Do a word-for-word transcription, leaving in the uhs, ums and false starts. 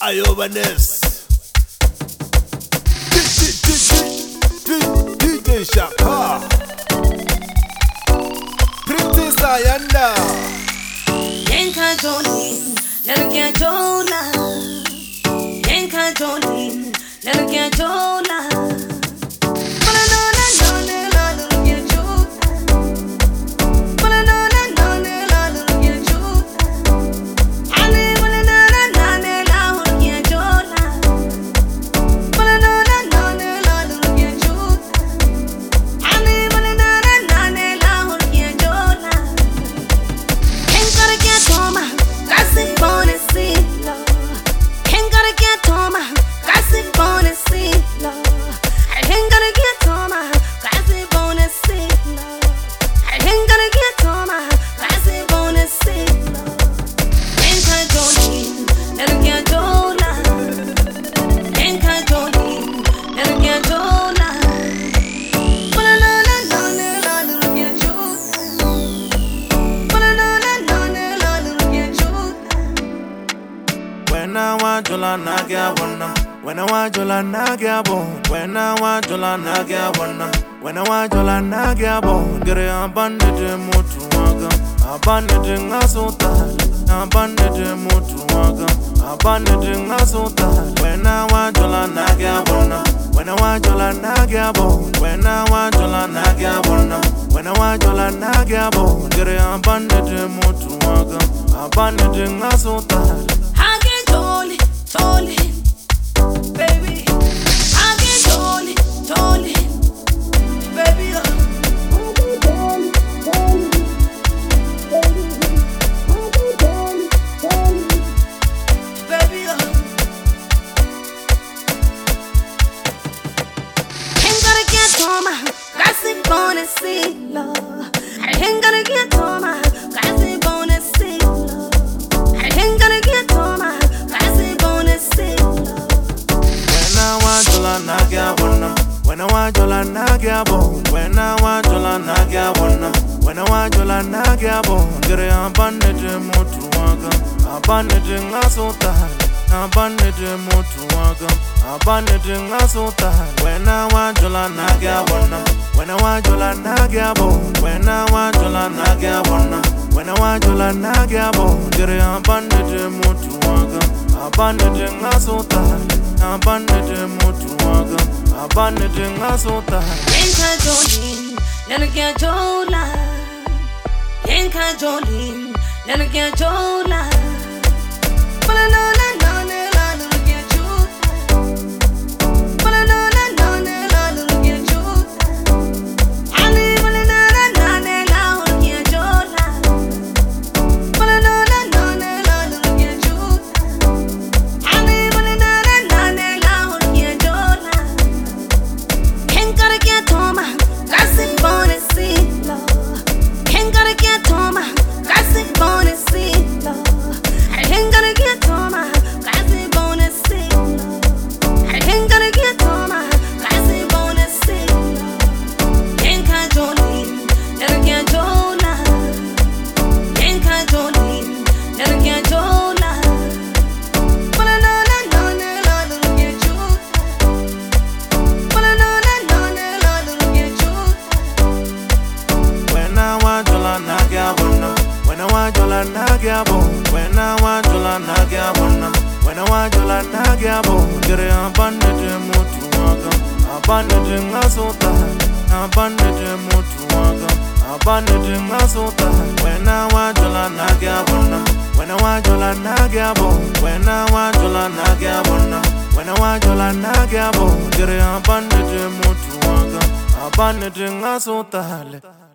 Ayobanes D J Shaka Pretty Sayanda Yenka Jolene, Lenka Jola Yenka Jolene, Lenka Jola When I want you, I get one. When I want you, I get one. When I want you, I get one. When I want you, I get one. Get a abandoned motuaga, abandoned asota, abandoned motuaga, abandoned asota. When I want you, I get one. When I want you, I get one. When I want you, I get one. When I want you, I get one. Get a abandoned motuaga, abandoned asota. Jolly, Jolly, baby. I get Jolly, Jolly, baby. I get Jolly, Jolly, baby. Baby, ain't gonna get to my gossip on and see love. I ain't gonna get to my gossip on and see love. I ain't gonna get to my When I want you, I get one. When I want you, I get one. When I want you, I get one. Get a abandoned motuaga, abandoned asota, abandoned motuaga, abandoned asota. When I want you, I get one. When I want you, I get one. When I want you, I get one. When I want you, I get one. Get a abandoned motuaga, abandoned asota, abandoned motuaga. Abandoned asota. Yenka Jolene, Lenka Jola. Yenka Jolene, Lenka Jola. When I want you, I get one. When I want you, I get one. When I want you, I get one. Get a abandoned motuaga, abandoned asota, abandoned motuaga, abandoned asota. When I want you, I get one. When I want you, I get one. When I want you, I get one. When I want you, I get one. Get a abandoned motuaga, abandoned asota.